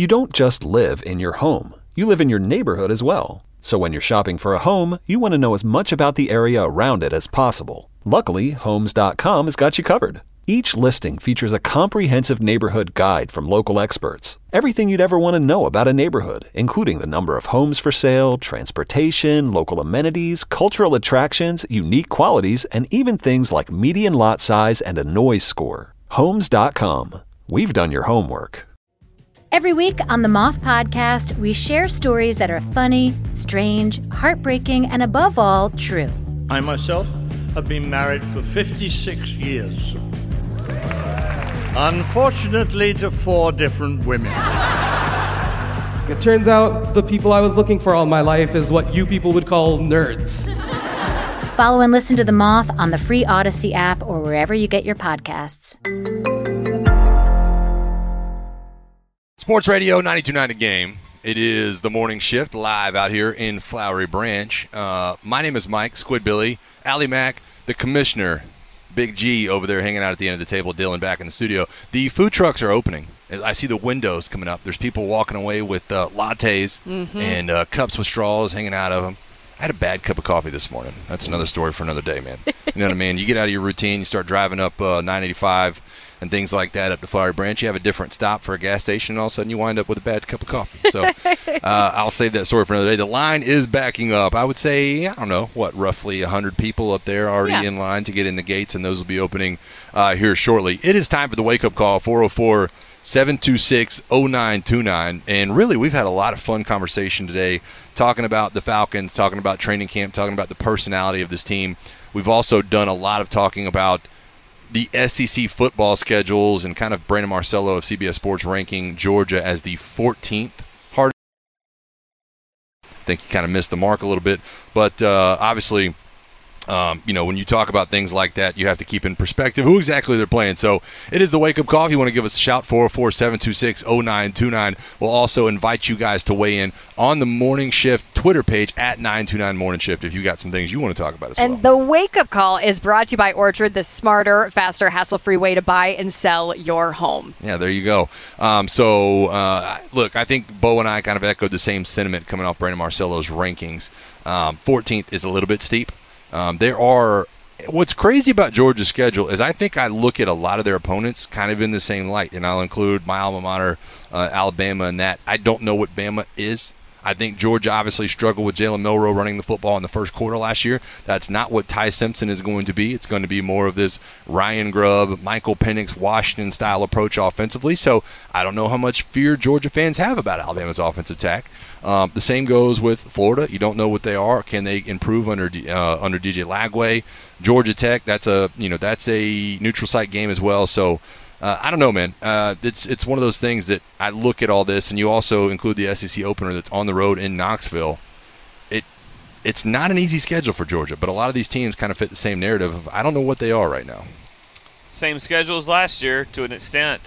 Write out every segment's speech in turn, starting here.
You don't just live in your home. You live in your neighborhood as well. So when you're shopping for a home, you want to know as much about the area around it as possible. Luckily, Homes.com has got you covered. Each listing features a comprehensive neighborhood guide from local experts. Everything you'd ever want to know about a neighborhood, including the number of homes for sale, transportation, local amenities, cultural attractions, unique qualities, and even things like median lot size and a noise score. Homes.com. We've done your homework. Every week on the Moth Podcast, we share stories that are funny, strange, heartbreaking, and above all, true. I myself have been married for 56 years. Unfortunately, to 4 different women. It turns out the people I was looking for all my life is what you people would call nerds. Follow and listen to The Moth on the free Odyssey app or wherever you get your podcasts. Sports Radio 92.9 The Game. It is the morning shift live out here in Flowery Branch. My name is Mike Squidbilly. Allie Mack, the commissioner, Big G over there hanging out at the end of the table, Dylan back in the studio. The food trucks are opening. I see the windows coming up. There's people walking away with lattes and cups with straws hanging out of them. I had a bad cup of coffee this morning. That's another story for another day, man. You know what I mean? You get out of your routine, you start driving up 985 and things like that up to Flowery Branch. You have a different stop for a gas station, and all of a sudden you wind up with a bad cup of coffee. So I'll save that story for another day. The line is backing up. I would say, I don't know, roughly 100 people up there already in line to get in the gates, and those will be opening here shortly. It is time for the wake-up call, 404-726-0929. And really, we've had a lot of fun conversation today talking about the Falcons, talking about training camp, talking about the personality of this team. We've also done a lot of talking about the SEC football schedules and kind of Brandon Marcello of CBS Sports ranking Georgia as the 14th hardest. I think he kind of missed the mark a little bit. But obviously, when you talk about things like that, you have to keep in perspective who exactly they're playing. So it is the wake-up call. If you want to give us a shout, 404-726-0929. We'll also invite you guys to weigh in on the Morning Shift Twitter page at 929 Morning Shift if you got some things you want to talk about as well. And the wake-up call is brought to you by Orchard, the smarter, faster, hassle-free way to buy and sell your home. Yeah, there you go. Look, I think Bo and I kind of echoed the same sentiment coming off Brandon Marcello's rankings. 14th is a little bit steep. What's crazy about Georgia's schedule is I think I look at a lot of their opponents kind of in the same light, and I'll include my alma mater, Alabama, in that. I don't know what Bama is. I think Georgia obviously struggled with Jalen Milroe running the football in the first quarter last year. That's not what Ty Simpson is going to be. It's going to be more of this Ryan Grubb, Michael Penix, Washington-style approach offensively. So I don't know how much fear Georgia fans have about Alabama's offensive attack. The same goes with Florida. You don't know what they are. Can they improve under DJ Lagway? Georgia Tech, that's a neutral site game as well. So I don't know, man. It's one of those things that I look at all this, and you also include the SEC opener that's on the road in Knoxville. It's not an easy schedule for Georgia, but a lot of these teams kind of fit the same narrative of I don't know what they are right now. Same schedule as last year to an extent.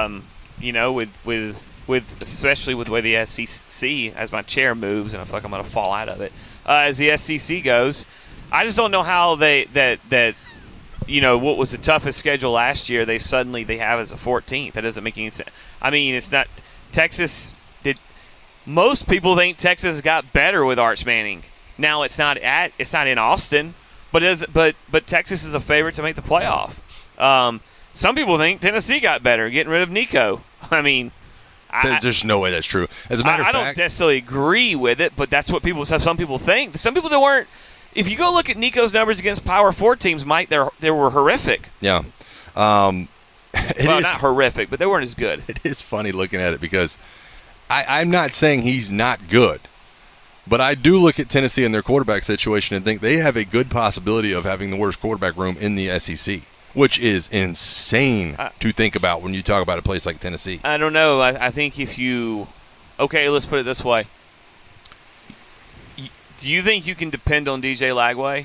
With especially with the way the SEC, as my chair moves, and I feel like I'm going to fall out of it, as the SEC goes, I just don't know how what was the toughest schedule last year, they have as a 14th. That doesn't make any sense. I mean, it's not Texas. Most people think Texas got better with Arch Manning. Now it's not in Austin, but Texas is a favorite to make the playoff. Some people think Tennessee got better, getting rid of Nico. I mean, there's no way that's true. As a matter of fact, I don't necessarily agree with it, but that's what some people think. Some people that weren't. If you go look at Nico's numbers against Power 4 teams, Mike, they were horrific. Yeah. Not horrific, but they weren't as good. It is funny looking at it because I'm not saying he's not good, but I do look at Tennessee and their quarterback situation and think they have a good possibility of having the worst quarterback room in the SEC, which is insane to think about when you talk about a place like Tennessee. I don't know. I think let's put it this way. Do you think you can depend on DJ Lagway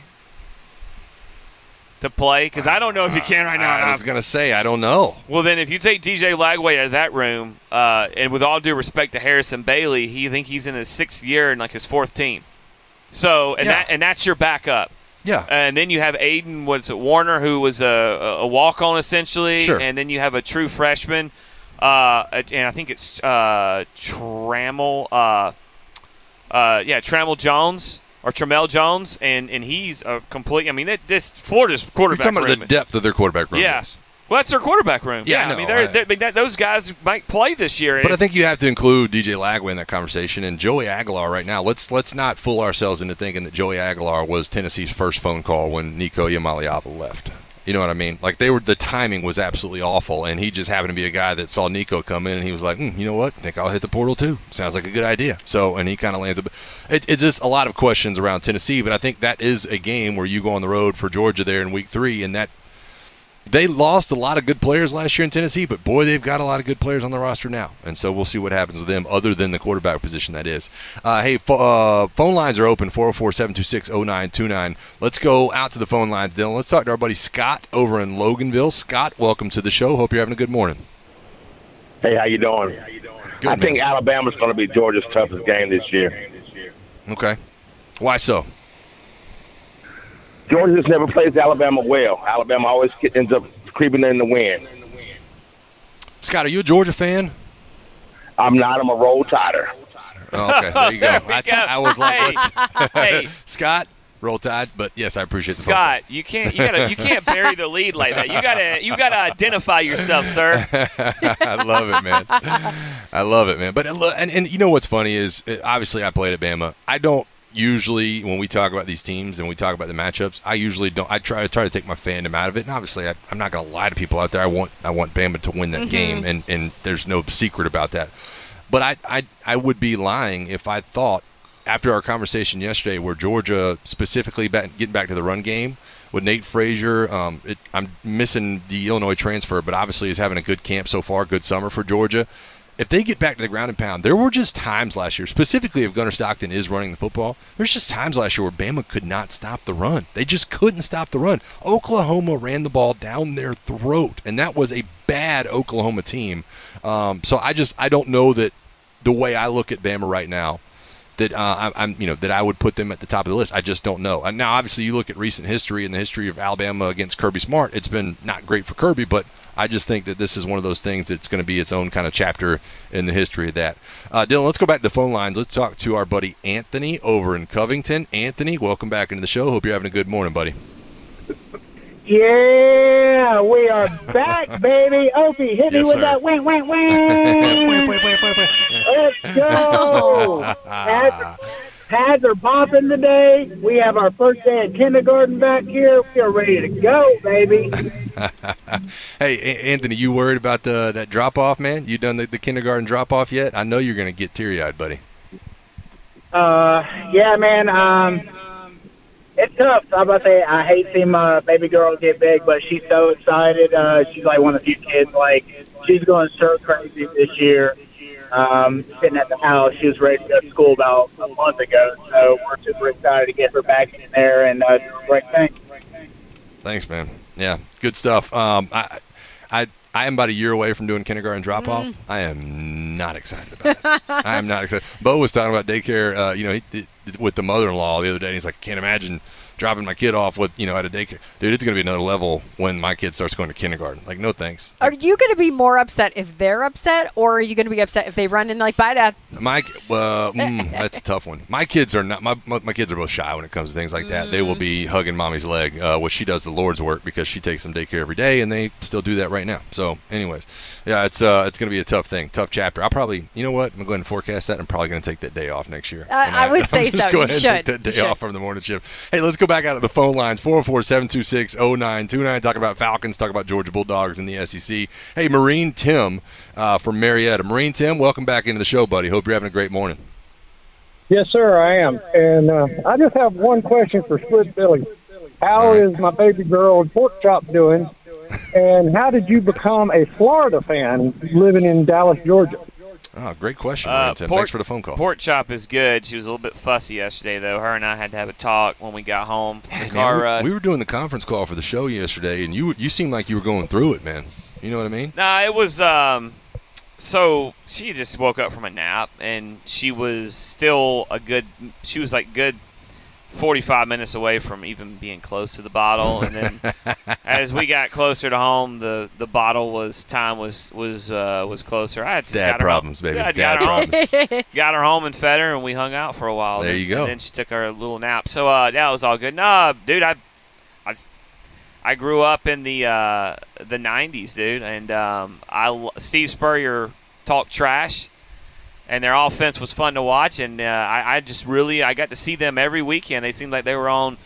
to play? Because I don't know if you can right now. I was going to say, I don't know. Well, then if you take DJ Lagway out of that room, and with all due respect to Harrison Bailey, he's in his 6th year and like his 4th team. So, that's your backup. Yeah. And then you have Aiden Warner, who was a walk-on essentially. Sure. And then you have a true freshman. and I think it's Trammell. Trammell Jones or Tramel Jones, and he's a complete. I mean, this Florida's quarterback. You're talking room. about the depth of their quarterback room. Yeah. Is. Well, that's their quarterback room. Yeah, I mean, those guys might play this year. But I think you have to include DJ Lagway in that conversation and Joey Aguilar right now. Let's not fool ourselves into thinking that Joey Aguilar was Tennessee's first phone call when Nico Iamaleava left. You know what I mean? Like the timing was absolutely awful, and he just happened to be a guy that saw Nico come in, and he was like, you know what? I think I'll hit the portal too. Sounds like a good idea. So, and he kind of lands up. It's just a lot of questions around Tennessee, but I think that is a game where you go on the road for Georgia there in week 3, and that they lost a lot of good players last year in Tennessee, but boy, they've got a lot of good players on the roster now, and so we'll see what happens with them other than the quarterback position, that is. Phone lines are open, 404-726-0929. Let's go out to the phone lines, Dylan. Let's talk to our buddy Scott over in Loganville. Scott, welcome to the show. Hope you're having a good morning. Hey, how you doing? Good, I think Alabama's going to be Georgia's toughest game this year. Okay. Why so? Georgia just never plays Alabama well. Alabama always ends up creeping in the win. Scott, are you a Georgia fan? I'm not. I'm a Roll Tider. Oh, okay, there you go. I was like, hey, Scott, Roll Tide. But yes, I appreciate the Scott. You can't bury the lead like that. You gotta identify yourself, sir. I love it, man. I love it, man. But and you know what's funny is obviously I played at Bama. I don't. Usually, when we talk about these teams and we talk about the matchups, I usually don't. I try to take my fandom out of it, and obviously, I'm not going to lie to people out there. I want Bama to win that game, and there's no secret about that. But I would be lying if I thought after our conversation yesterday, where Georgia specifically getting back to the run game with Nate Frazier, I'm missing the Illinois transfer, but obviously is having a good camp so far, good summer for Georgia. If they get back to the ground and pound, there were just times last year, specifically if Gunnar Stockton is running the football, there's just times last year where Bama could not stop the run. They just couldn't stop the run. Oklahoma ran the ball down their throat, and that was a bad Oklahoma team. So I don't know that the way I look at Bama right now, that that I would put them at the top of the list. I just don't know. And now, obviously, you look at recent history and the history of Alabama against Kirby Smart. It's been not great for Kirby, but I just think that this is one of those things that's going to be its own kind of chapter in the history of that. Dylan, let's go back to the phone lines. Let's talk to our buddy Anthony over in Covington. Anthony, welcome back into the show. Hope you're having a good morning, buddy. Yeah, we are back, baby. Opie, hit me with that wing. Let's go. Pads are popping today. We have our first day of kindergarten back here. We are ready to go, baby. Hey, Anthony, you worried about that drop-off, man? You done the kindergarten drop-off yet? I know you're going to get teary-eyed, buddy. Yeah, man. It's tough. I'm about to say I hate seeing my baby girl get big, but she's so excited. She's like one of the few kids. Like, she's going stir crazy this year. Sitting at the house, she was ready to go to school about a month ago. So we're super excited to get her back in there and do a great thing. Thanks, man. Yeah, good stuff. I am about a year away from doing kindergarten drop-off. I am not excited about it. I am not excited. Bo was talking about daycare, with the mother-in-law the other day. And he's like, I can't imagine dropping my kid off with, at a daycare. Dude, it's going to be another level when my kid starts going to kindergarten. Like, no thanks. Are you going to be more upset if they're upset, or are you going to be upset if they run in like, bye, Dad? That's a tough one. My kids are not. My kids are both shy when it comes to things like that. They will be hugging mommy's leg, which she does the Lord's work because she takes them daycare every day, and they still do that right now. So, anyways, yeah, it's going to be a tough thing, tough chapter. I'll probably, you know what? I'm going to go ahead and forecast that. I'm probably going to take that day off next year. I would say so. Just go ahead and take that day off from the morning shift. Hey, let's go back out of the phone lines. 404-726-0929. Talk about Falcons. Talk about Georgia Bulldogs in the SEC. Hey, Marine Tim from Marietta. Marine Tim, welcome back into the show, buddy. Hope you're having a great morning. Yes, sir, I am. And I just have one question for Split Billy. How is my baby girl Pork Chop doing? And how did you become a Florida fan living in Dallas, Georgia? Oh, great question, Tim. Thanks for the phone call. Pork Chop is good. She was a little bit fussy yesterday, though. Her and I had to have a talk when we got home from the car ride. We were doing the conference call for the show yesterday, and you seemed like you were going through it, man. You know what I mean? Nah, it was so she just woke up from a nap, and she was still she was like good 45 minutes away from even being close to the bottle. And then as we got closer to home, the bottle was closer. I just Dad got her problems, home. baby. Yeah, Dad problems. Got her home and fed her, and we hung out for a while. There you go. And then she took her little nap. So yeah, it was all good. No, dude, I grew up in the 90s, dude, and Steve Spurrier talked trash. And their offense was fun to watch, and I got to see them every weekend. They seemed like they were on,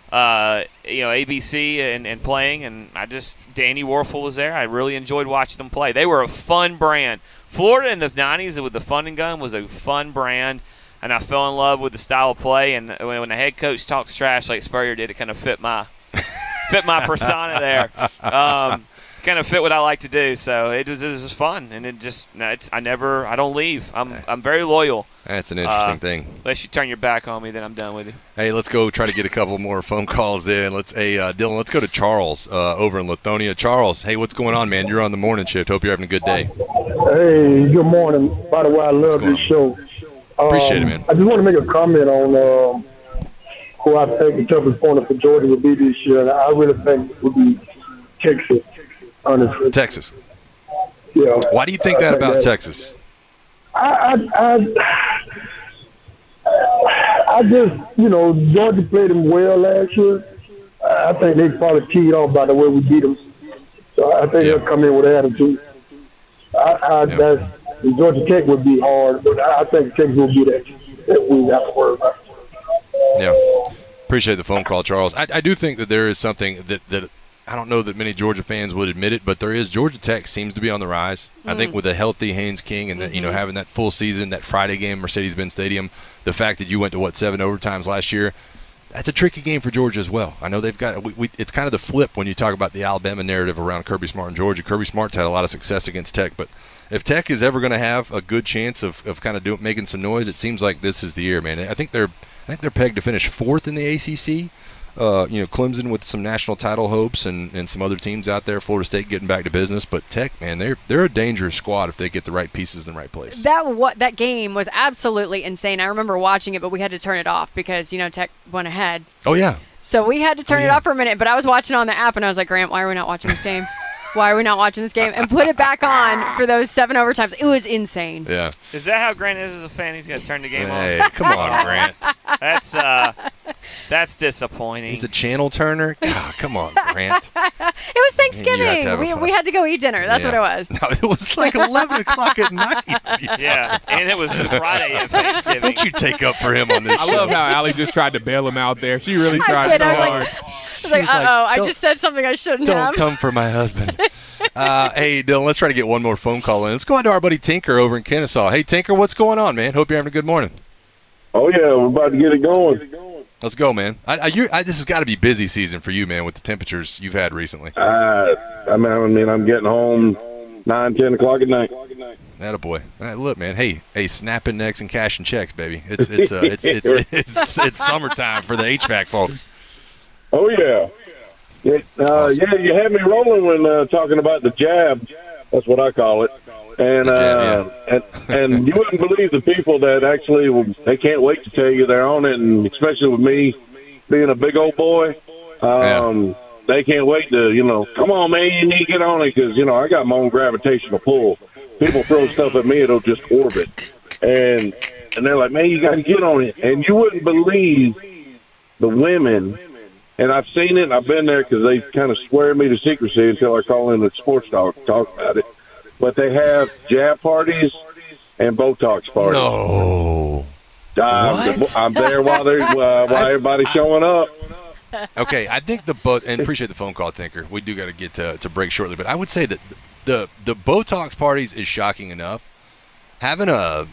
ABC and playing, and Danny Warfel was there. I really enjoyed watching them play. They were a fun brand. Florida in the 90s with the Fun and Gun was a fun brand, and I fell in love with the style of play. And when the head coach talks trash like Spurrier did, it kind of fit my persona there. Kind of fit what I like to do, so it was just fun, and I don't leave. I'm very loyal. That's an interesting thing. Unless you turn your back on me, then I'm done with you. Hey, let's go try to get a couple more phone calls in. Dylan, let's go to Charles over in Lithonia. Charles, hey, what's going on, man? You're on the morning shift. Hope you're having a good day. Hey, good morning. By the way, I love this show. Appreciate it, man. I just want to make a comment on who I think the toughest opponent for Georgia would be this year, and I really think it would be Texas. Honestly. Texas. Yeah. Why do you think that about Texas? I just, Georgia played them well last year. I think they probably teed off by the way we beat them. So I think they'll come in with attitude. Georgia Tech would be hard, but I think Texas will be that we have to worry about. Yeah. Appreciate the phone call, Charles. I do think that there is something that I don't know that many Georgia fans would admit it, but Georgia Tech seems to be on the rise. I think with a healthy Haynes King and having that full season, that Friday game, Mercedes-Benz Stadium, the fact that you went to 7 overtimes last year, that's a tricky game for Georgia as well. I know they've got it's kind of the flip when you talk about the Alabama narrative around Kirby Smart and Georgia. Kirby Smart's had a lot of success against Tech, but if Tech is ever going to have a good chance of kind of making some noise, it seems like this is the year, man. I think they're pegged to finish 4th in the ACC. Clemson with some national title hopes and some other teams out there, Florida State getting back to business. But Tech, man, they're a dangerous squad if they get the right pieces in the right place. That game was absolutely insane. I remember watching it, but we had to turn it off because, Tech went ahead. Oh, yeah. So we had to turn it off for a minute, but I was watching on the app, and I was like, Grant, why are we not watching this game? Why are we not watching this game? And put it back on for those 7 overtimes. It was insane. Yeah. Is that how Grant is as a fan? He's going to turn the game Hey, off? come on, Grant. That's disappointing. He's a channel turner? God, come on, Grant. It was Thanksgiving. We had to go eat dinner. That's what it was. No, it was like 11 o'clock at night. Yeah, and it was the Friday of Thanksgiving. Don't you take up for him on this show. I love how Allie just tried to bail him out there. She really tried so hard. I was like, I just said something I shouldn't have. Don't come for my husband. Hey, Dylan, let's try to get one more phone call in. Let's go on to our buddy Tinker over in Kennesaw. Hey, Tinker, what's going on, man? Hope you're having a good morning. Oh, yeah, we're about to get it going. Let's go, man. This has got to be busy season for you, man, with the temperatures you've had recently. I'm getting home 9, 10 o'clock at night. Attaboy. All right, look, man. Hey, snapping necks and cashing checks, baby. It's summertime for the HVAC folks. Oh, yeah. Awesome. Yeah, you had me rolling when talking about the jab. That's what I call it. And and you wouldn't believe the people that actually they can't wait to tell you they're on it, and especially with me being a big old boy, they can't wait to come on, man, you need to get on it because I got my own gravitational pull. People throw stuff at me, it'll just orbit, and they're like, man, you got to get on it, and you wouldn't believe the women. And I've seen it, and I've been there because they kind of swear me to secrecy until I call in the sports talk about it. But they have jab parties and Botox parties. No. I'm there while everybody's showing up. Okay, I think and appreciate the phone call, Tinker. We do got to get to break shortly, but I would say that the Botox parties is shocking enough. Having a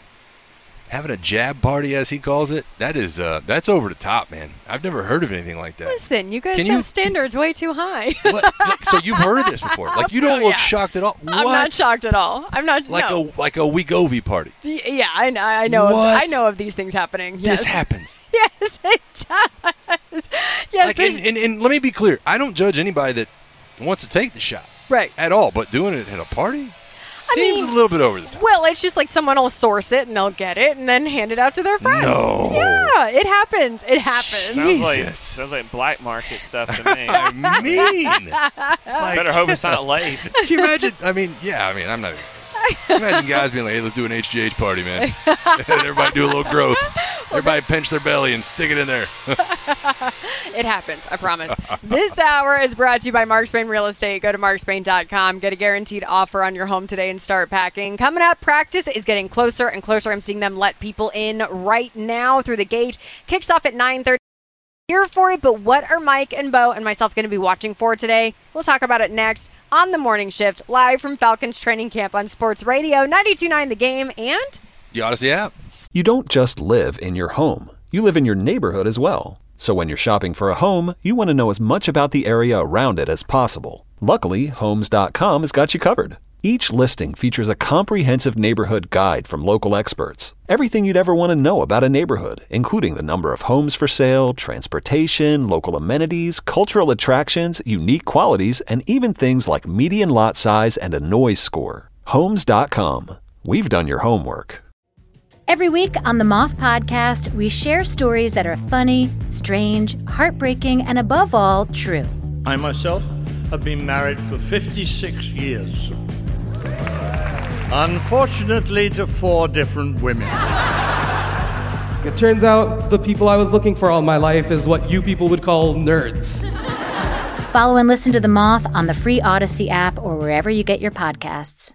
jab party, as he calls it, that's over the top, man. I've never heard of anything like that. Listen, you guys have standards way too high. So you've heard of this before? Like you don't look shocked at all. What? I'm not shocked at all. I'm not like a Wegovy party. Yeah, I know. What? I know of these things happening. This happens. Yes, it does. Yes, and let me be clear. I don't judge anybody that wants to take the shot. Right. At all, but doing it at a party. Seems a little bit over the top. Well, it's just like someone will source it and they'll get it and then hand it out to their friends. No. Yeah, it happens. It happens. Sounds like black market stuff to me. I mean, better hope it's not lace. Can you imagine? I'm not. Imagine guys being like, "Hey, let's do an HGH party, man." Everybody do a little growth. Everybody pinch their belly and stick it in there. It happens, I promise. This hour is brought to you by Mark Spain Real Estate. Go to markspain.com. Get a guaranteed offer on your home today and start packing. Coming up, practice is getting closer and closer. I'm seeing them let people in right now through the gate. Kicks off at 9:30. Here for it, but what are Mike and Bo and myself going to be watching for today? We'll talk about it next on The Morning Shift, live from Falcons training camp on Sports Radio 92.9 The Game and the Odyssey app. You don't just live in your home. You live in your neighborhood as well. So when you're shopping for a home, you want to know as much about the area around it as possible. Luckily, Homes.com has got you covered. Each listing features a comprehensive neighborhood guide from local experts. Everything you'd ever want to know about a neighborhood, including the number of homes for sale, transportation, local amenities, cultural attractions, unique qualities, and even things like median lot size and a noise score. Homes.com. We've done your homework. Every week on the Moth Podcast, we share stories that are funny, strange, heartbreaking, and above all, true. I myself have been married for 56 years. Unfortunately, to 4 different women. It turns out the people I was looking for all my life is what you people would call nerds. Follow and listen to The Moth on the free Odyssey app or wherever you get your podcasts.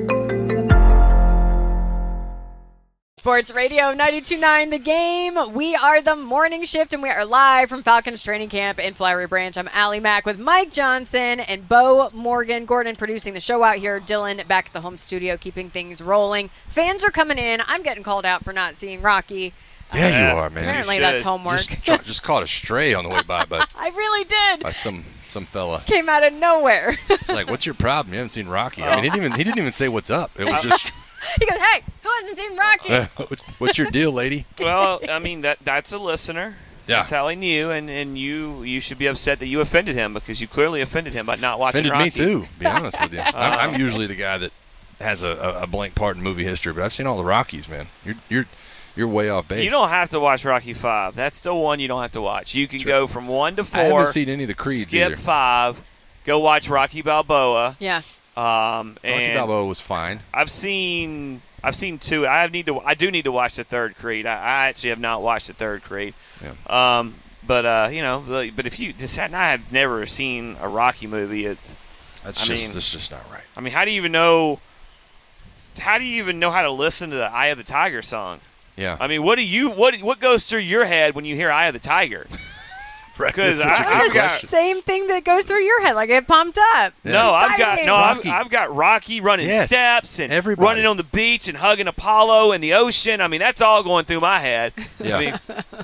Sports Radio 92.9 The Game. We are The Morning Shift, and we are live from Falcons training camp in Flowery Branch. I'm Allie Mack with Mike Johnson and Bo Morgan. Gordon producing the show out here. Dylan back at the home studio keeping things rolling. Fans are coming in. I'm getting called out for not seeing Rocky. Yeah, you are, man. Apparently that's homework. Just caught a stray on the way by, but I really did. by some fella. Came out of nowhere. It's like, what's your problem? You haven't seen Rocky. I mean, he didn't even say what's up. It was just. He goes, hey, who hasn't seen Rocky? What's your deal, lady? Well, I mean, that's a listener. Yeah. That's how he knew, and you should be upset that you offended him because you clearly offended him by not watching Offended Rocky. me, too, to be honest with you. I'm usually the guy that has a blank part in movie history, but I've seen all the Rockies, man. You're way off base. You don't have to watch Rocky 5. That's the one you don't have to watch. You can go from 1 to 4. I haven't seen any of the Creeds skip either. 5. Go watch Rocky Balboa. Yeah. Rocky Balboa was fine. I've seen 2. I do need to watch the third Creed. I actually have not watched the third Creed. Yeah. But if you decide, I have never seen a Rocky movie. That's just not right. I mean, how do you even know how to listen to the Eye of the Tiger song? Yeah. I mean, what goes through your head when you hear Eye of the Tiger? Because same thing that goes through your head, like get pumped up. Yeah. No, Exciting. I've got Rocky running steps and everybody. running on the beach and hugging Apollo in the ocean. I mean, that's all going through my head. Yeah.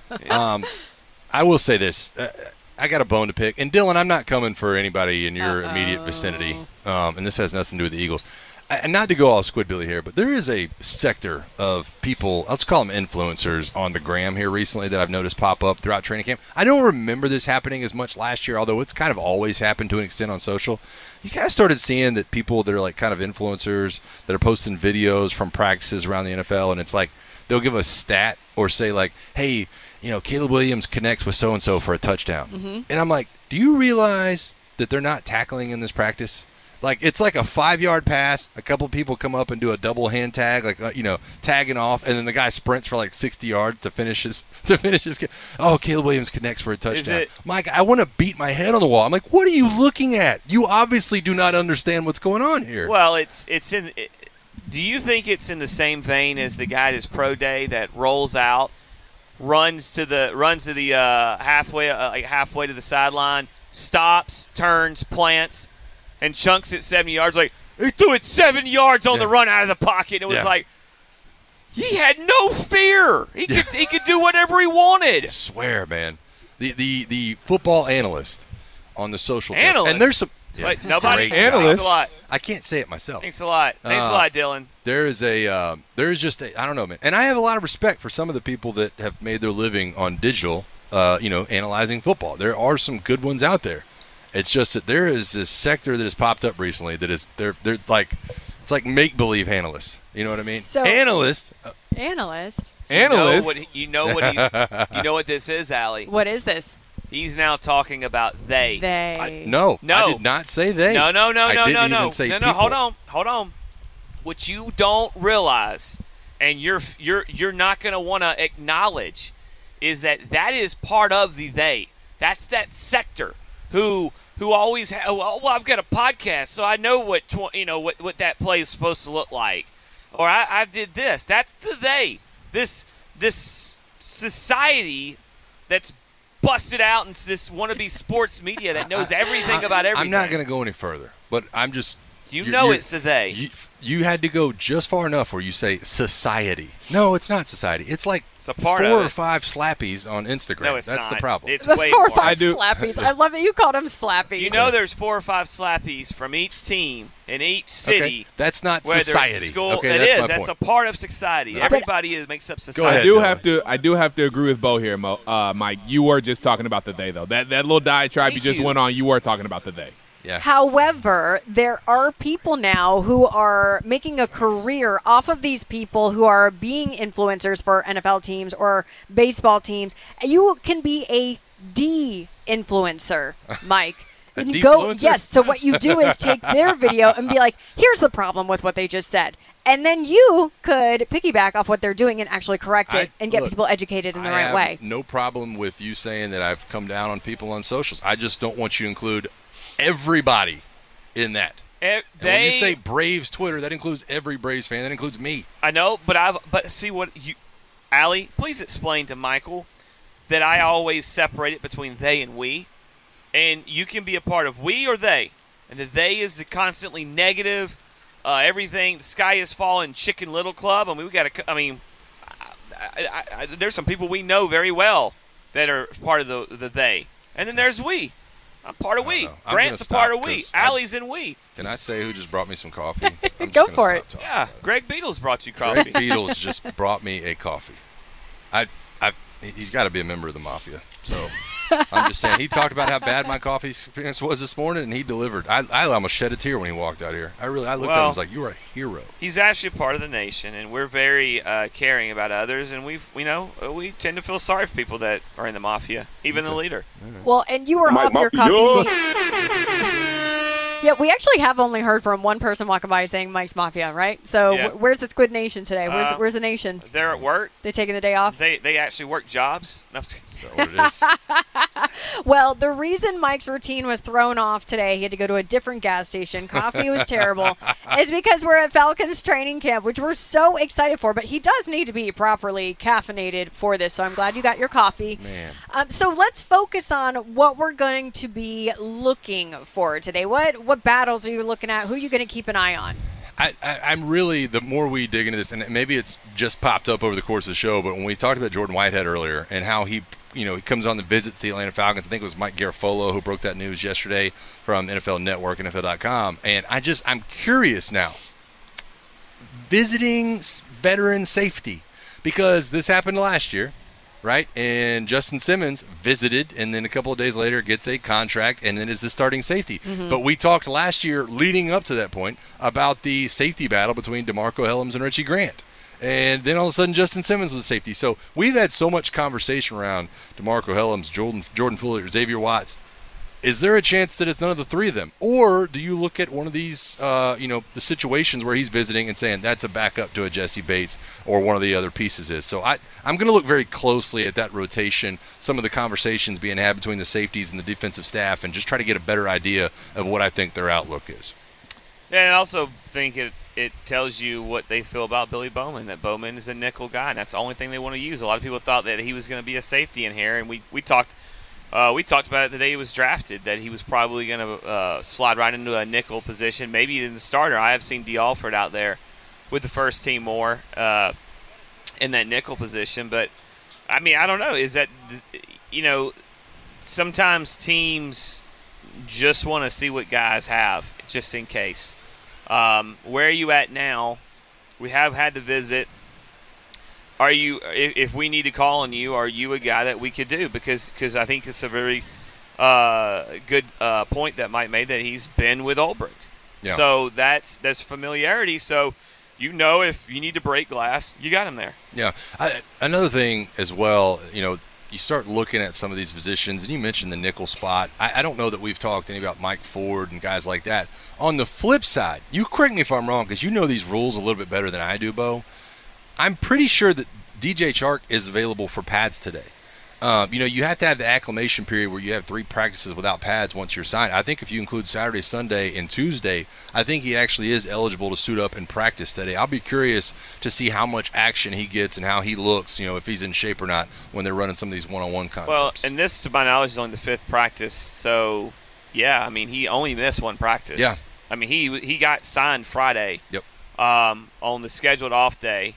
I will say this. I got a bone to pick. And, Dylan, I'm not coming for anybody in your immediate vicinity, and this has nothing to do with the Eagles. And not to go all Squidbilly here, but there is a sector of people, let's call them influencers, on the gram here recently that I've noticed pop up throughout training camp. I don't remember this happening as much last year, although it's kind of always happened to an extent on social. You kind of started seeing that people that are like kind of influencers that are posting videos from practices around the NFL, and it's like they'll give a stat or say like, hey, Caleb Williams connects with so-and-so for a touchdown. Mm-hmm. And I'm like, do you realize that they're not tackling in this practice? Like, it's like a 5-yard pass. A couple people come up and do a double hand tag, like, tagging off, and then the guy sprints for like 60 yards to finish his Oh, Caleb Williams connects for a touchdown. Mike, I want to beat my head on the wall. I'm like, what are you looking at? You obviously do not understand what's going on here. Well, do you think it's in the same vein as the guy at his pro day that rolls out, runs to the halfway to the sideline, stops, turns, plants, and chunks it 70 yards. Like, he threw it 7 yards on the run out of the pocket. It was like, he had no fear. He could do whatever he wanted. I swear, man. The football analyst on the social analyst. And there's some nobody analyst. Thanks a lot. I can't say it myself. Thanks a lot. Thanks a lot, Dylan. There is just I don't know, man. And I have a lot of respect for some of the people that have made their living on digital, analyzing football. There are some good ones out there. It's just that there is this sector that has popped up recently that is they're like It's like make-believe analyst. You know what I mean? So, analyst. Analyst. You know what this is, Allie. What is this? He's now talking about they. They. No, I did not say they. No. I didn't even say people. Hold on. What you don't realize, and you're not going to want to acknowledge, is that is part of the they. That's that sector who always I've got a podcast, so I know what that play is supposed to look like, or I did this. That's the they. This society that's busted out into this wannabe sports media that knows everything about everything. I'm not going to go any further, but I'm just. It's the they. You had to go just far enough where you say society. No, it's not society. It's like it's a part 4 or 5 slappies on Instagram. No, it's That's not. the problem. It's the way 4 or more. 5 slappies. I love that you called them slappies. You know, there's 4 or 5 slappies from each team in each city. Okay. That's not society. School. Okay, it that's is. My That's point. a part of society. Everybody makes up society. Go ahead, I do have to agree with Bo here, Mike. You were just talking about the they though. That little diatribe you just went on. You were talking about the they. Yeah. However, there are people now who are making a career off of these people who are being influencers for NFL teams or baseball teams. You can be a de-influencer, Mike. A You defluencer? yes. So what you do is take their video and be like, here's the problem with what they just said. And then you could piggyback off what they're doing and actually correct it and get people educated in the right way. I have no problem with you saying that I've come down on people on socials. I just don't want you to include everybody in that. And when you say Braves Twitter, that includes every Braves fan. That includes me. I know, but see what you, Allie, please explain to Michael that I always separate it between they and we, and you can be a part of we or they, and the they is the constantly negative, everything. The sky is falling, Chicken Little Club. I mean, we got to. I mean, there's some people we know very well that are part of the they, and then there's we. I'm part of we. Grant's a part of we. Allie's in we. Can I say who just brought me some coffee? Go for it. Yeah, Greg Beatles brought you coffee. Greg Beatles just brought me a coffee. He's got to be a member of the mafia. So I'm just saying, he talked about how bad my coffee experience was this morning, and he delivered. I almost shed a tear when he walked out here. I looked at him and was like, you are a hero. He's actually a part of the nation, and we're very caring about others, and we tend to feel sorry for people that are in the mafia, even the leader. Well, and you were off your coffee. Yeah, we actually have only heard from one person walking by saying Mike's Mafia, right? So where's the Squid Nation today? Where's the nation? They're at work. They taking the day off? They actually work jobs. No, Is that what it is? Well, the reason Mike's routine was thrown off today, he had to go to a different gas station, coffee was terrible, is because we're at Falcons training camp, which we're so excited for. But he does need to be properly caffeinated for this, so I'm glad you got your coffee. Man. So let's focus on what we're going to be looking for today. What battles are you looking at? Who are you going to keep an eye on? I'm really, the more we dig into this, and maybe it's just popped up over the course of the show, but when we talked about Jordan Whitehead earlier and how he comes on the visit to the Atlanta Falcons, I think it was Mike Garafolo who broke that news yesterday from NFL Network, NFL.com, and I'm curious now, visiting veteran safety, because this happened last year. Right, and Justin Simmons visited, and then a couple of days later gets a contract, and then is the starting safety. Mm-hmm. But we talked last year, leading up to that point, about the safety battle between DeMarco Hellams and Richie Grant. And then all of a sudden, Justin Simmons was safety. So we've had so much conversation around DeMarco Hellams, Jordan Fuller, Xavier Watts. Is there a chance that it's none of the three of them? Or do you look at one of these, the situations where he's visiting and saying that's a backup to a Jesse Bates or one of the other pieces is? So I'm going to look very closely at that rotation, some of the conversations being had between the safeties and the defensive staff, and just try to get a better idea of what I think their outlook is. Yeah, and I also think it tells you what they feel about Billy Bowman, that Bowman is a nickel guy, and that's the only thing they want to use. A lot of people thought that he was going to be a safety in here, and we talked about it the day he was drafted, that he was probably going to slide right into a nickel position, maybe in the starter. I have seen D. Alford out there with the first team more in that nickel position. But, I mean, I don't know. Is that, sometimes teams just want to see what guys have, just in case. Where are you at now? We have had to visit. Are you, if we need to call on you, are you a guy that we could do? Because I think it's a very good point that Mike made, that he's been with Ulbrich. Yeah. So that's familiarity. So you know if you need to break glass, you got him there. Yeah. Another thing as well, you start looking at some of these positions, and you mentioned the nickel spot. I don't know that we've talked any about Mike Ford and guys like that. On the flip side, you correct me if I'm wrong, because you know these rules a little bit better than I do, Bo. I'm pretty sure that DJ Chark is available for pads today. You have to have the acclimation period where you have 3 practices without pads once you're signed. I think if you include Saturday, Sunday, and Tuesday, I think he actually is eligible to suit up and practice today. I'll be curious to see how much action he gets and how he looks, if he's in shape or not when they're running some of these one-on-one concepts. Well, and this, to my knowledge, is only the 5th practice. So, yeah, I mean, he only missed 1 practice. Yeah. I mean, he got signed Friday. Yep. On the scheduled off day,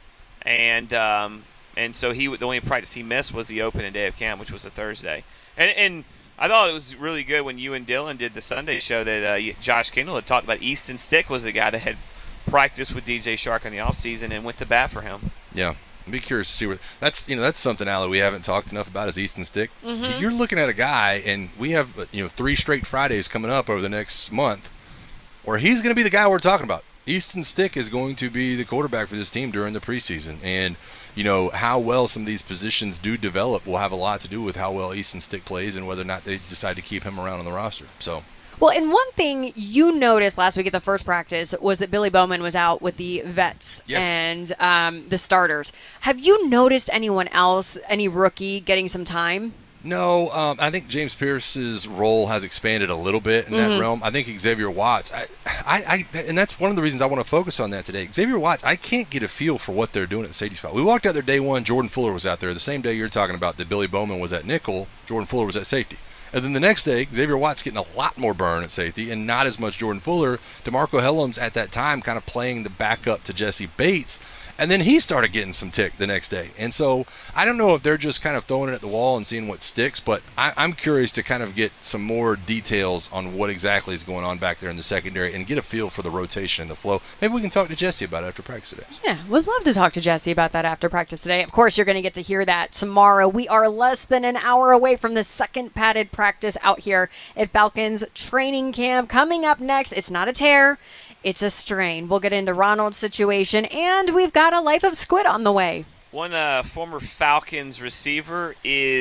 and so the only practice he missed was the opening day of camp, which was a Thursday. And I thought it was really good when you and Dylan did the Sunday show that Josh Kendall had talked about. Easton Stick was the guy that had practiced with DJ Chark in the offseason and went to bat for him. Yeah. I'd be curious to see where that's something, Allie, we haven't talked enough about is Easton Stick. Mm-hmm. You're looking at a guy, and we have 3 straight Fridays coming up over the next month where he's going to be the guy we're talking about. Easton Stick is going to be the quarterback for this team during the preseason. And, how well some of these positions do develop will have a lot to do with how well Easton Stick plays and whether or not they decide to keep him around on the roster. So, well, and one thing you noticed last week at the first practice was that Billy Bowman was out with the vets and the starters. Have you noticed anyone else, any rookie, getting some time? No, I think James Pierce's role has expanded a little bit in that realm. I think Xavier Watts, and that's one of the reasons I want to focus on that today. Xavier Watts, I can't get a feel for what they're doing at the safety spot. We walked out there day one, Jordan Fuller was out there. The same day you're talking about that Billy Bowman was at nickel, Jordan Fuller was at safety. And then the next day, Xavier Watts getting a lot more burn at safety and not as much Jordan Fuller. DeMarco Hellams at that time kind of playing the backup to Jesse Bates. And then he started getting some tick the next day. And so I don't know if they're just kind of throwing it at the wall and seeing what sticks, but I'm curious to kind of get some more details on what exactly is going on back there in the secondary and get a feel for the rotation and the flow. Maybe we can talk to Jesse about it after practice today. Yeah, we'd love to talk to Jesse about that after practice today. Of course, you're going to get to hear that tomorrow. We are less than an hour away from the second padded practice out here at Falcons training camp. Coming up next, it's not a tear. It's a strain. We'll get into Ronald's situation, and we've got a Life of Squid on the way. One former Falcons receiver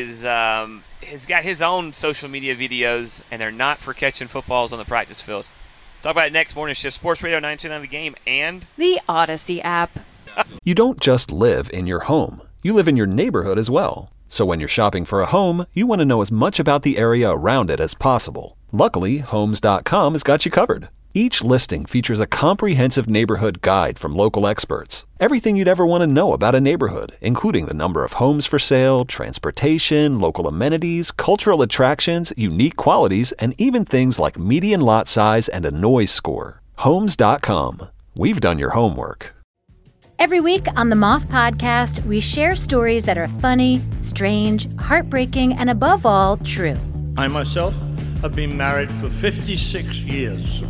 has got his own social media videos, and they're not for catching footballs on the practice field. Talk about it next morning shift. Sports Radio 929 The Game and the Odyssey app. You don't just live in your home. You live in your neighborhood as well. So when you're shopping for a home, you want to know as much about the area around it as possible. Luckily, Homes.com has got you covered. Each listing features a comprehensive neighborhood guide from local experts. Everything you'd ever want to know about a neighborhood, including the number of homes for sale, transportation, local amenities, cultural attractions, unique qualities, and even things like median lot size and a noise score. Homes.com. We've done your homework. Every week on the Moth Podcast, we share stories that are funny, strange, heartbreaking, and above all, true. I myself have been married for 56 years.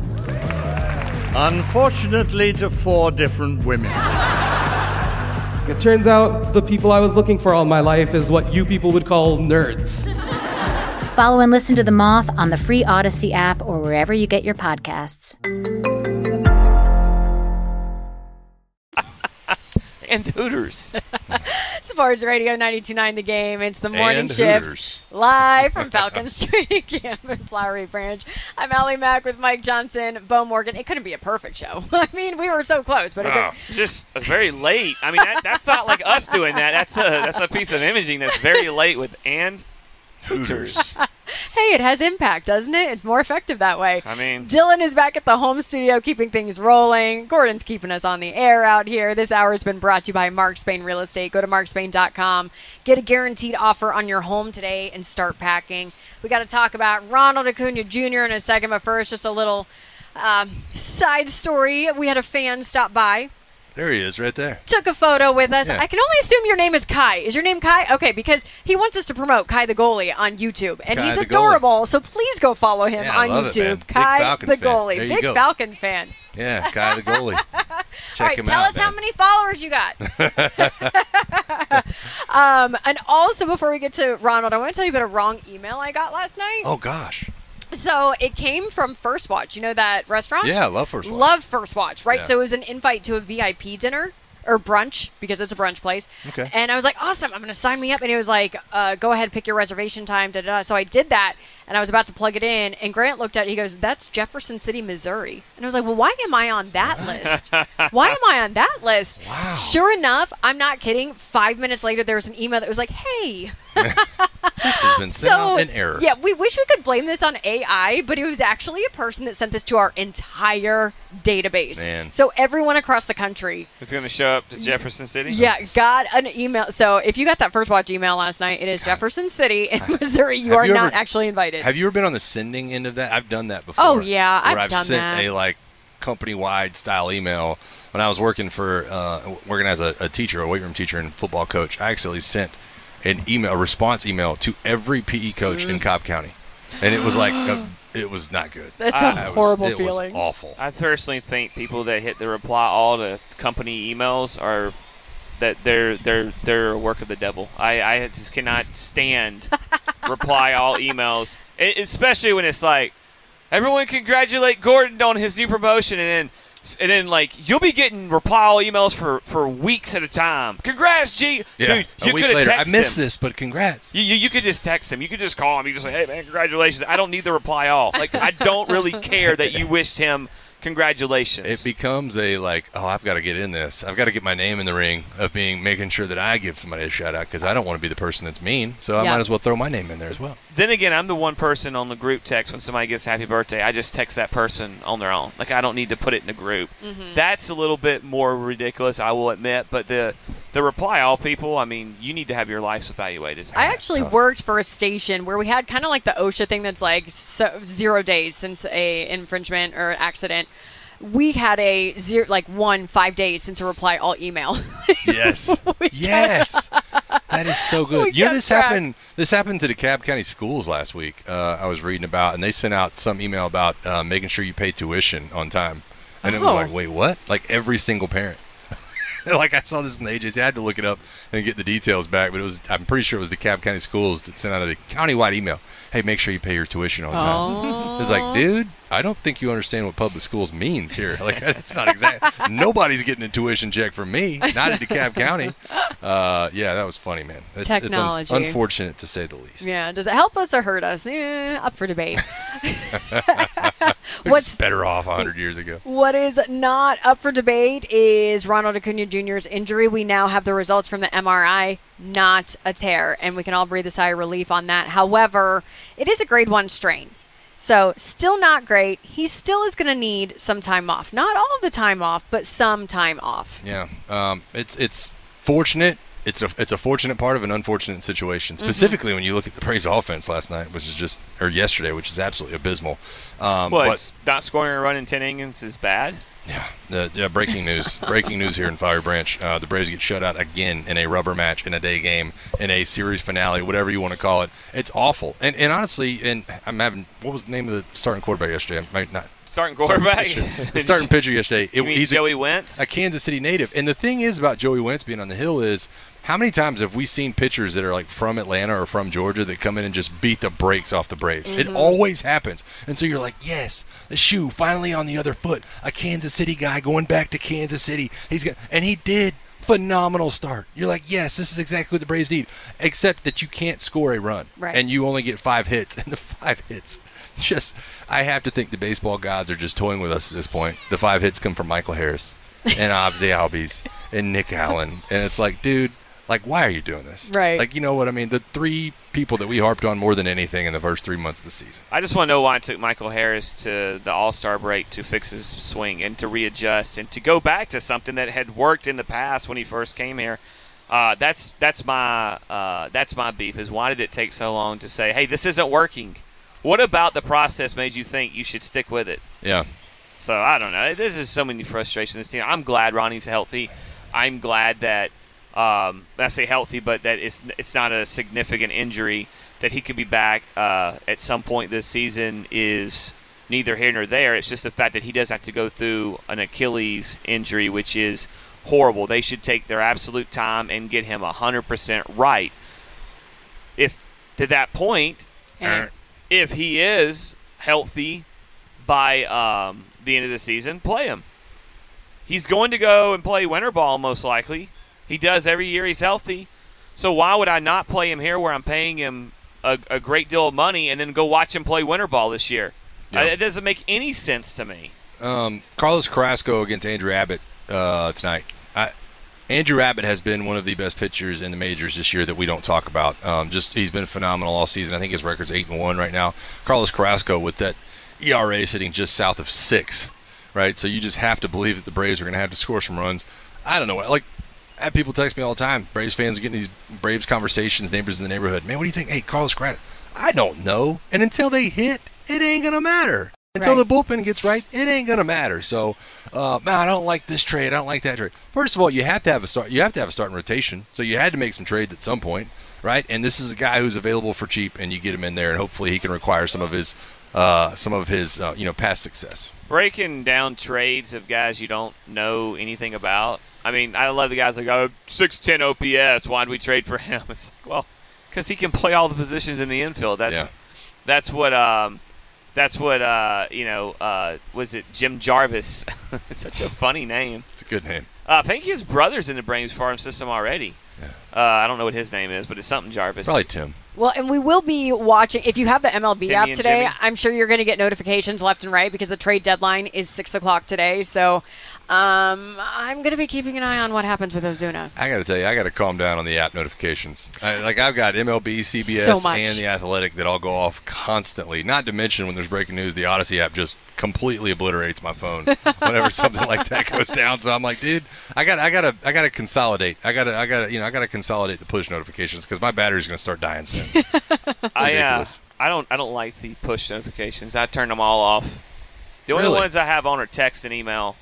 Unfortunately, to 4 different women. It turns out the people I was looking for all my life is what you people would call nerds. Follow and listen to The Moth on the free Odyssey app or wherever you get your podcasts. And Hooters. Sports Radio 92.9 The Game. It's the morning And shift. Hooters. Live from Falcons training camp in Flowery Branch. I'm Allie Mack with Mike Johnson, Bo Morgan. It couldn't be a perfect show. I mean, we were so close, but it could. Just very late. I mean, that's not like us doing that. That's a piece of imaging that's very late with and Hooters. Hey, it has impact, doesn't it? It's more effective that way. I mean, Dylan is back at the home studio keeping things rolling. Gordon's keeping us on the air out here. This hour has been brought to you by Mark Spain Real Estate. Go to markspain.com. Get a guaranteed offer on your home today and start packing. We got to talk about Ronald Acuna Jr. in a second, but first, just a little side story. We had a fan stop by. There he is right there. Took a photo with us. Yeah. I can only assume your name is Kai. Is your name Kai? Okay, because he wants us to promote Kai the goalie on YouTube. And Kai he's the adorable, so please go follow him Yeah, I on love it, man. YouTube. Big Kai Falcons the fan. goalie. There you Big go. Falcons fan. Yeah, Kai the goalie. Check All right, him tell out, us man. how many followers you got. And also, before we get to Ronald, I want to tell you about a wrong email I got last night. Oh, gosh. So it came from First Watch. You know that restaurant? Yeah, I love First Watch. Love First Watch, right? Yeah. So it was an invite to a VIP dinner or brunch because it's a brunch place. Okay. And I was like, awesome, I'm going to sign me up. And it was like, go ahead, pick your reservation time. Da, da, da. So I did that, and I was about to plug it in. And Grant looked at it. He goes, that's Jefferson City, Missouri. And I was like, well, why am I on that list? Why am I on that list? Wow. Sure enough, I'm not kidding. 5 minutes later, there was an email that was like, hey. This has been sent out in error. Yeah, we wish we could blame this on AI, but it was actually a person that sent this to our entire database. Man. So everyone across the country. It's going to show up to Jefferson City? Yeah, got an email. So if you got that First Watch email last night, it is Jefferson City in Missouri. You are not actually invited. Have you ever been on the sending end of that? I've done that before. Oh, yeah, where I've done sent that. a company-wide style email. When I was working as a teacher, a weight room teacher and football coach, I actually sent a response email to every PE coach in Cobb County, and it was like it was not good. That's a horrible feeling. It was awful. I personally think people that hit the reply all to company emails are that they're a work of the devil. I just cannot stand reply all emails, especially when it's like, everyone congratulate Gordon on his new promotion, and then like you'll be getting reply all emails for weeks at a time. Congrats, G. Yeah. Dude, you a week could have later, I texted missed him. this, but congrats. You could just text him. You could just call him. You just say, hey man, congratulations. I don't need the reply all. Like I don't really care that you wished him congratulations. It becomes I've got to get in this. I've got to get my name in the ring of making sure that I give somebody a shout out because I don't want to be the person that's mean. So I might as well throw my name in there as well. Then again, I'm the one person on the group text when somebody gets happy birthday. I just text that person on their own. Like I don't need to put it in a group. Mm-hmm. That's a little bit more ridiculous, I will admit. But the reply all people, I mean, you need to have your lives evaluated. I actually worked for a station where we had kind of like the OSHA thing that's like 0 days since a infringement or accident. We had a 5 days since a reply all email. Yes. Yes. That is so good. You know, this happened to the Cobb County schools last week. I was reading about, and they sent out some email about making sure you pay tuition on time. And it was like, wait, what? Like every single parent. Like I saw this in the agency. I had to look it up and get the details back, but I'm pretty sure it was the Cobb County schools that sent out a countywide email. Hey, make sure you pay your tuition on time. It's like, dude, I don't think you understand what public schools means here. Like, it's not exact. Nobody's getting a tuition check from me, not at DeKalb County. Yeah, that was funny, man. Technology. It's unfortunate to say the least. Yeah. Does it help us or hurt us? Up for debate. What's better off 100 years ago? What is not up for debate is Ronald Acuna Jr.'s injury. We now have the results from the MRI, not a tear, and we can all breathe a sigh of relief on that. However, it is a grade 1 strain. So still not great. He still is going to need some time off. Not all of the time off, but some time off. Yeah. It's fortunate. It's a fortunate part of an unfortunate situation. Specifically when you look at the Braves offense last night, yesterday, which is absolutely abysmal. But not scoring a run in 10 innings is bad? Yeah. Breaking news. Breaking news here in Fire Branch. The Braves get shut out again in a rubber match, in a day game, in a series finale, whatever you want to call it. It's awful. And honestly, what was the name of the starting quarterback yesterday? Starting quarterback? The starting pitcher yesterday. He's Joey Wentz? A Kansas City native. And the thing is about Joey Wentz being on the hill is, how many times have we seen pitchers that are like from Atlanta or from Georgia that come in and just beat the brakes off the Braves? It always happens. And so you're like, yes, the shoe finally on the other foot. A Kansas City guy going back to Kansas City. And he did. Phenomenal start. You're like, yes, this is exactly what the Braves need, except that you can't score a run. Right. And you only get 5 hits. And the 5 hits, I have to think the baseball gods are just toying with us at this point. The 5 hits come from Michael Harris and Ozzie Albies and Nick Allen. And it's like, dude, like, why are you doing this? Right. Like, you know what I mean? The 3 people that we harped on more than anything in the first 3 months of the season. I just want to know why it took Michael Harris to the All-Star break to fix his swing and to readjust and to go back to something that had worked in the past when he first came here. That's my beef, is why did it take so long to say, hey, this isn't working? What about the process made you think you should stick with it? Yeah. So, I don't know. There's just so many frustrations in this team. I'm glad Ronnie's healthy. I'm glad that I say healthy, but that it's not a significant injury, that he could be back at some point this season is neither here nor there. It's just the fact that he does have to go through an Achilles injury, which is horrible. They should take their absolute time and get him 100% right. If to that point, if he is healthy by the end of the season, play him. He's going to go and play winter ball most likely. He does every year he's healthy. So why would I not play him here where I'm paying him a great deal of money and then go watch him play winter ball this year? Yeah. It doesn't make any sense to me. Carlos Carrasco against Andrew Abbott tonight. Andrew Abbott has been one of the best pitchers in the majors this year that we don't talk about. He's been phenomenal all season. I think his record's 8-1 right now. Carlos Carrasco with that ERA sitting just south of 6, right? So you just have to believe that the Braves are going to have to score some runs. I don't know. Like, I have people text me all the time. Braves fans are getting these Braves conversations, neighbors in the neighborhood. Man, what do you think? Hey, Carlos Carrasco. I don't know. And until they hit, it ain't going to matter. Until the bullpen gets right, it ain't going to matter. So, man, I don't like this trade. I don't like that trade. First of all, you have to have a start. You have to have a starting rotation. So you had to make some trades at some point, right? And this is a guy who's available for cheap, and you get him in there, and hopefully he can require some of his past success. Breaking down trades of guys you don't know anything about. I mean, I love the guys that go 610 OPS. Why did we trade for him? It's like, well, because he can play all the positions in the infield. That's what was it Jim Jarvis? It's such a funny name. It's a good name. I think his brother's in the Braves farm system already. Yeah. I don't know what his name is, but it's something Jarvis. Probably Tim. Well, and we will be watching. If you have the MLB Timmy app and today, Jimmy. I'm sure you're going to get notifications left and right because the trade deadline is 6 o'clock today. So I'm going to be keeping an eye on what happens with Ozuna. I got to tell you, I got to calm down on the app notifications. I've got MLB, CBS, So much. and The Athletic that all go off constantly. Not to mention when there's breaking news, the Odyssey app just completely obliterates my phone whenever something like that goes down. So I'm like, dude, I gotta consolidate. I gotta consolidate the push notifications because my battery's gonna start dying soon. Ridiculous. I don't like the push notifications. I turn them all off. The only Really? ones I have on are text and email,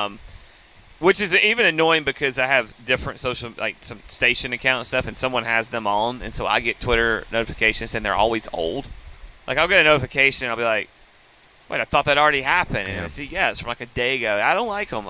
which is even annoying because I have different social, like some station account and stuff, and someone has them on, and so I get Twitter notifications, and they're always old. Like, I'll get a notification, and I'll be like, wait, I thought that already happened. And I see, it's from like a day ago. I don't like them.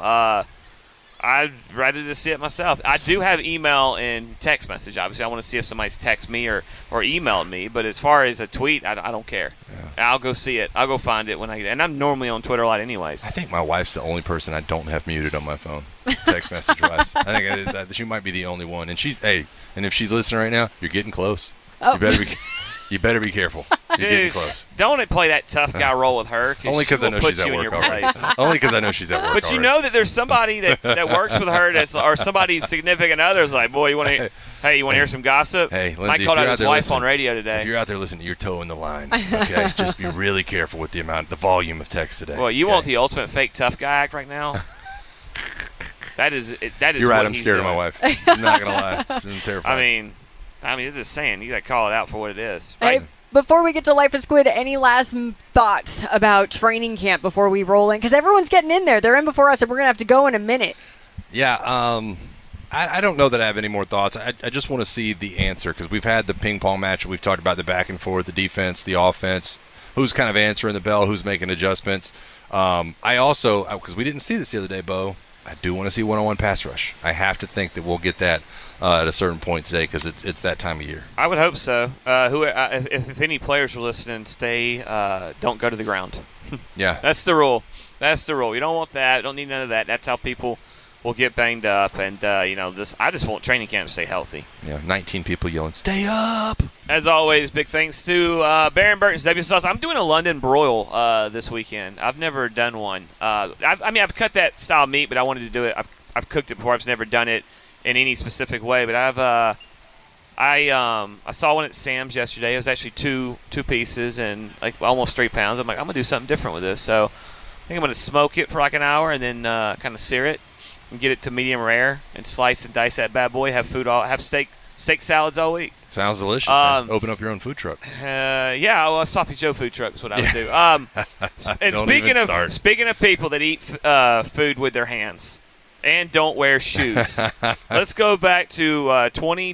I'd rather just see it myself. I do have email and text message. Obviously, I want to see if somebody's text me or emailed me. But as far as a tweet, I don't care. Yeah. I'll go see it. I'll go find it when I get it. And I'm normally on Twitter a lot anyways. I think my wife's the only person I don't have muted on my phone, text message-wise. I think she might be the only one. And and if she's listening right now, you're getting close. Oh. You better be careful. You're getting close. Don't play that tough guy role with her. Only because I know she's at work already. Only because I know she's at work But you know that there's somebody that works with her or somebody's significant other is like, boy, you want to hear some gossip? Hey, Lindsay, Mike called out his wife listening, on radio today. If you're out there listening, you're toeing the line. Okay, just be really careful with the volume of text today. Well, you want the ultimate fake tough guy act right now? That is. You're right. I'm scared of my wife. I'm not gonna lie. It's terrifying. I mean, it's just saying. You got to call it out for what it is. Right? Hey, before we get to Life of Squid, any last thoughts about training camp before we roll in? Because everyone's getting in there. They're in before us, and we're going to have to go in a minute. Yeah. I don't know that I have any more thoughts. I just want to see the answer because we've had the ping pong match. We've talked about the back and forth, the defense, the offense, who's kind of answering the bell, who's making adjustments. I also, because we didn't see this the other day, Bo, I do want to see one-on-one pass rush. I have to think that we'll get that at a certain point today because it's that time of year. I would hope so. If any players are listening, don't go to the ground. Yeah. That's the rule. You don't want that. Don't need none of that. That's how people will get banged up. And, I just want training camp to stay healthy. Yeah, 19 people yelling, stay up. As always, big thanks to Baron Burton's W Sauce. I'm doing a London broil this weekend. I've never done one. I've cut that style meat, but I wanted to do it. I've cooked it before. I've never done it in any specific way. But I saw one at Sam's yesterday. It was actually two pieces and like almost 3 pounds. I'm like, I'm going to do something different with this. So I think I'm going to smoke it for like an hour and then kind of sear it and get it to medium rare and slice and dice that bad boy. Have steak salads all week. Sounds delicious. Open up your own food truck. A Sloppy Joe food truck is what I would do. And speaking of people that eat food with their hands and don't wear shoes, let's go back to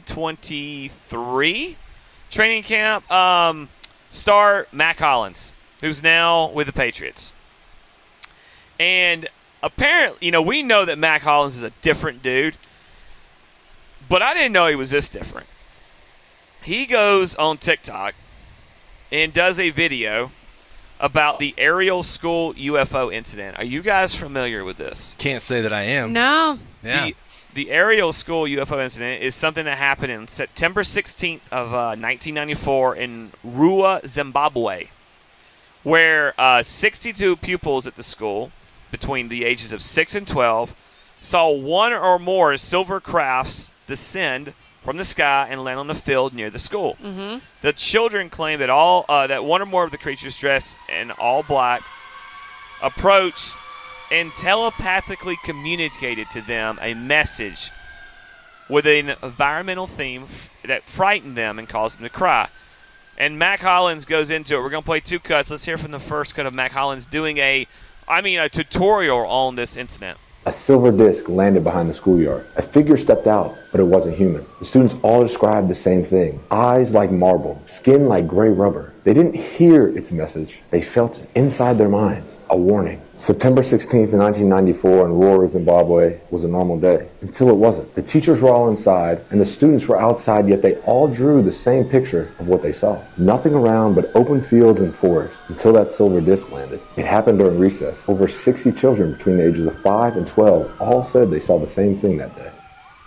2023 training camp. Star Mac Hollins, who's now with the Patriots. And apparently, we know that Mac Hollins is a different dude, but I didn't know he was this different. He goes on TikTok and does a video about the Ariel School UFO incident. Are you guys familiar with this? Can't say that I am. No. Yeah. The Ariel School UFO incident is something that happened in September 16th of 1994 in Rua, Zimbabwe, where 62 pupils at the school between the ages of 6 and 12 saw one or more silver crafts descend from the sky and land on the field near the school. Mm-hmm. The children claim that that one or more of the creatures dressed in all black approached and telepathically communicated to them a message with an environmental theme that frightened them and caused them to cry. And Mac Hollins goes into it. We're going to play 2 cuts. Let's hear from the first cut of Mac Hollins doing a tutorial on this incident. A silver disc landed behind the schoolyard. A figure stepped out, but it wasn't human. The students all described the same thing. Eyes like marble, skin like gray rubber. They didn't hear its message. They felt it inside their minds. A warning. September 16th, 1994 in Rora, Zimbabwe was a normal day. Until it wasn't. The teachers were all inside, and the students were outside, yet they all drew the same picture of what they saw. Nothing around but open fields and forests until that silver disc landed. It happened during recess. Over 60 children between the ages of 5 and 12 all said they saw the same thing that day.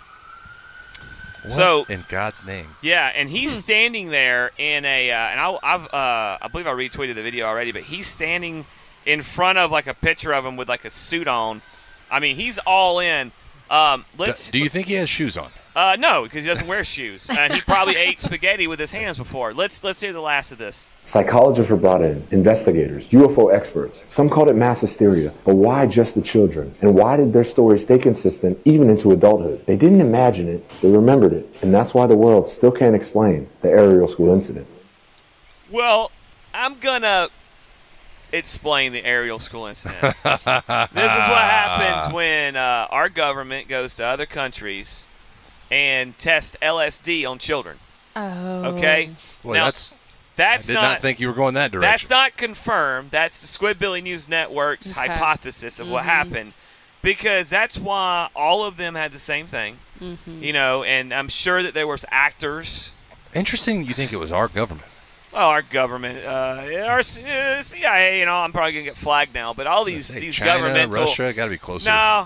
What so in God's name? Yeah, and he's standing there in a, and I believe I retweeted the video already, but he's standing in front of like a picture of him with like a suit on. I mean, he's all in. Do you think he has shoes on? No, because he doesn't wear shoes, and he probably ate spaghetti with his hands before. Let's hear the last of this. Psychologists were brought in, investigators, UFO experts. Some called it mass hysteria, but why just the children? And why did their stories stay consistent even into adulthood? They didn't imagine it, they remembered it, and that's why the world still can't explain the Ariel School incident. Well, I'm gonna explain the Ariel School incident. This is what happens when our government goes to other countries and tests LSD on children. Oh. Okay? Well, now, I did not think you were going that direction. That's not confirmed. That's the Squidbilly News Network's hypothesis of what happened. Because that's why all of them had the same thing. Mm-hmm. You know, and I'm sure that there was actors. Interesting you think it was our government. Well, our government, our CIA, you know, I'm probably going to get flagged now, but all these China, governmental... Russia, got to be closer. No,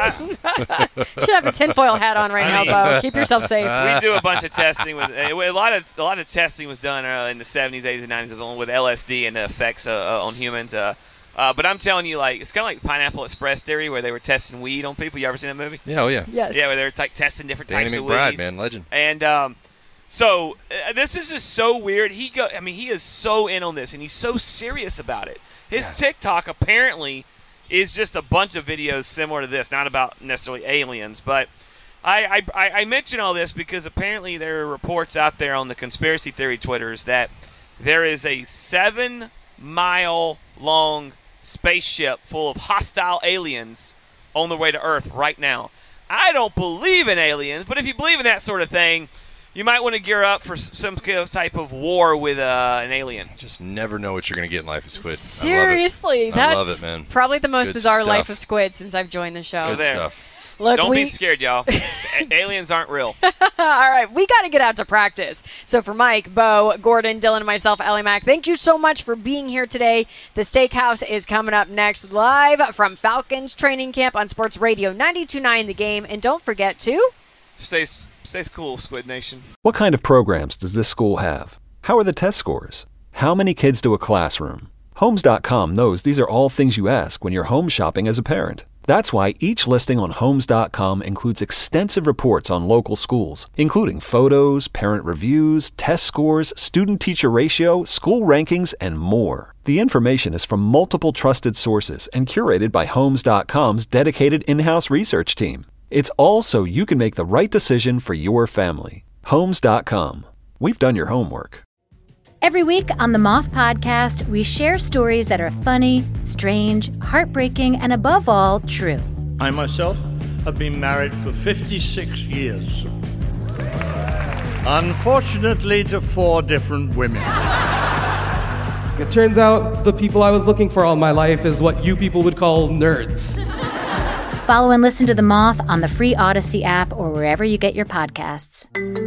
should have a tinfoil hat on right now, Bo. Keep yourself safe. We do a bunch of testing with a lot of testing was done in the 70s, 80s, and 90s with LSD and the effects on humans. But I'm telling you, like, it's kind of like Pineapple Express theory, where they were testing weed on people. You ever seen that movie? Yeah, oh yeah. Yes. Yeah, where they were like testing different types of weed. Danny McBride, man, legend. And so this is just so weird. He is so in on this, and he's so serious about it. His TikTok apparently is just a bunch of videos similar to this, not about necessarily aliens. But I mention all this because apparently there are reports out there on the conspiracy theory Twitters that there is a 7-mile-long spaceship full of hostile aliens on their way to Earth right now. I don't believe in aliens, but if you believe in that sort of thing, you might want to gear up for some type of war with an alien. Just never know what you're going to get in Life of Squid. Seriously, I love it, man. Probably the most Good bizarre stuff. Life of Squid since I've joined the show. Good stuff. Look, don't be scared, y'all. Aliens aren't real. All right, we got to get out to practice. So for Mike, Bo, Gordon, Dylan, and myself, Ellie Mac, thank you so much for being here today. The Steakhouse is coming up next, live from Falcons Training Camp on Sports Radio 92.9 The Game. And don't forget to... Stay cool, Squid Nation. What kind of programs does this school have? How are the test scores? How many kids do a classroom? Homes.com knows these are all things you ask when you're home shopping as a parent. That's why each listing on Homes.com includes extensive reports on local schools, including photos, parent reviews, test scores, student-teacher ratio, school rankings, and more. The information is from multiple trusted sources and curated by Homes.com's dedicated in-house research team. It's all so you can make the right decision for your family. Homes.com. We've done your homework. Every week on the Moth Podcast, we share stories that are funny, strange, heartbreaking, and above all, true. I myself have been married for 56 years. Unfortunately, to 4 different women. It turns out the people I was looking for all my life is what you people would call nerds. Follow and listen to The Moth on the free Odyssey app or wherever you get your podcasts.